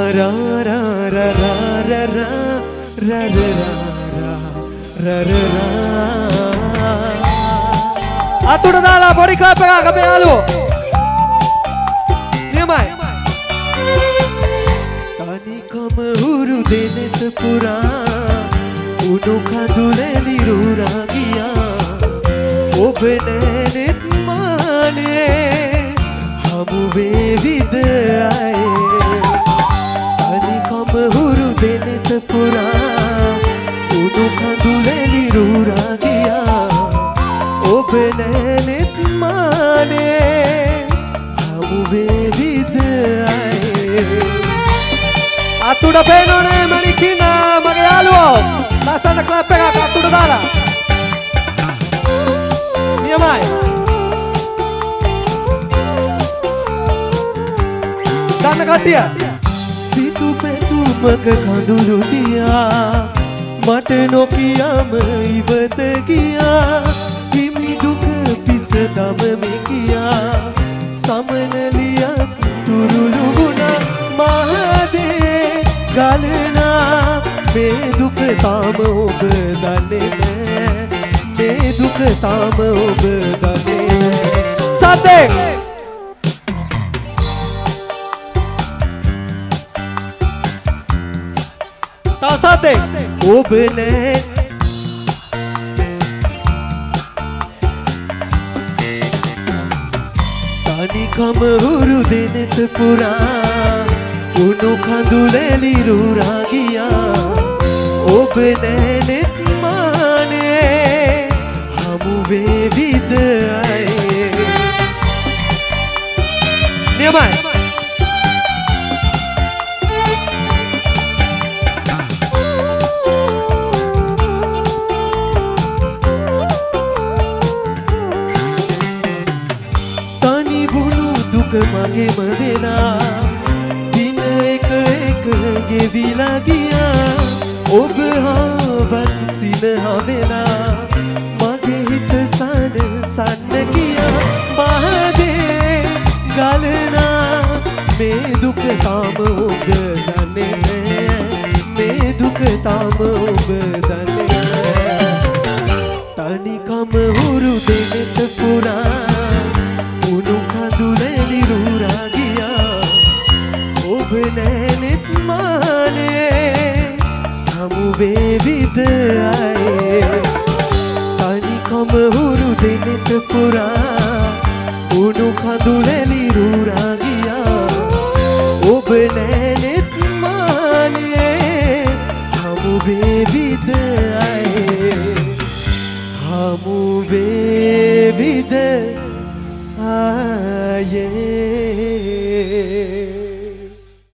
ra ra ra ra ra ra ra ra ra ra ra. Atura dala body clap එකක් අපේ යාළුවෝ. නියමයි. තනිකම හුරු දෙනෙත පුරා උණු කඳුලෙලි රුරා ගියා. ඔබ නැනෙත් මානේ හමු වේවිද අය. තනිකම හුරු දෙනෙත පුරා උණු කඳුලෙලි රුරා ගියා. ඔබ නැනෙත් මානේ හමු වේවිද අය. අතුඩ පේනෝනේ මණිකිනා මගේ යාළුවෝ. ලස්සන ක්ලබ් එකක් අතුඩ දාලා. නියමයි. දන්න කට්ටිය. සිතු පැතුමක කඳුළු දියා මට නොකියම ඉවත ගියා. හිමි දුක පිස දමමි කියා. සමනලියක් තුරුළු වුණා මහදේ ගලනා. මේ දුක තාම ඔබ දන්නේ නෑ. මේ දුක තාම ඔබ දන්නේ නෑ. සතෙක් තා සතෙක් ඔබ නෑ. තනිකම හුරු දෙනෙත පුරා උණු කඳුලෙලි රුරා ගියා. ඔබ නැනෙත් මානේ හමු වේවිද අය. නියමයි. තනි වුණු දුක මගේම වෙලා දින එක එක ගෙවිලා ගියා. ඔබ හාවත් සිනහ වෙලා මගේ හිත සන්න ගියා. මහදේ ගලනා මේ දුක තාම ඔබ දන්නේ නෑ. මේ දුක තාම ඔබ දන්නේ නෑ. තනිකම හුරු දෙනෙත පුරා උණු කඳුලෙලි රුරා ගියා. ඔබ නැනෙත් මානේ හමු වේවිද අය. තනිකම හුරු දෙනෙත පුරා උණු කඳුලෙලි රුරා ගියා. ඔබ නැනෙත් මානේ හමු වේවිද අය. හමු වේවිද අය.